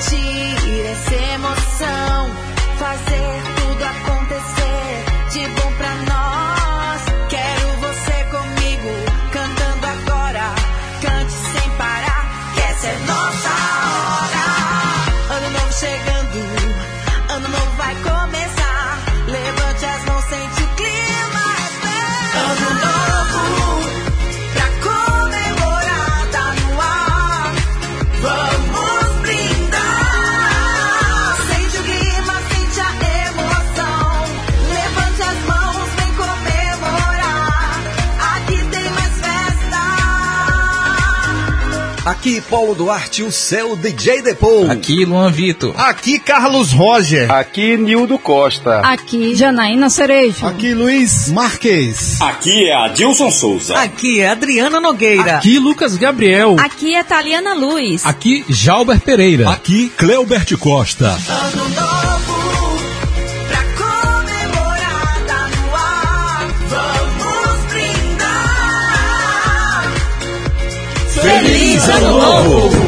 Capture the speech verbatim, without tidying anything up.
sentir essa emoção, fazer tudo acontecer de bom pra nós. Quero você comigo, cantando agora, cante sem parar, que essa é nossa hora. Ano novo chegando, ano novo vai começar, levante as mãos, sente o clima, é ano novo, pra comemorar, tá no ar, vamos brindar, sente o clima, sente a emoção, levante as mãos, vem comemorar, aqui tem mais festa. Aqui Paulo Duarte, o seu D J Depô. Aqui Luan Vitor. Aqui Carlos Roger. Aqui Nildo Costa. Aqui Janaína Cerejo. Aqui Luiz Marques. Aqui é Adilson Souza. Aqui é Adriana Nogueira. Aqui Lucas Gabriel. Aqui é Taliana Luz. Aqui Jalber Pereira. Aqui Cleubert Costa. Ano novo, pra comemorar, tá no ar, vamos brindar. Feliz Ano Novo!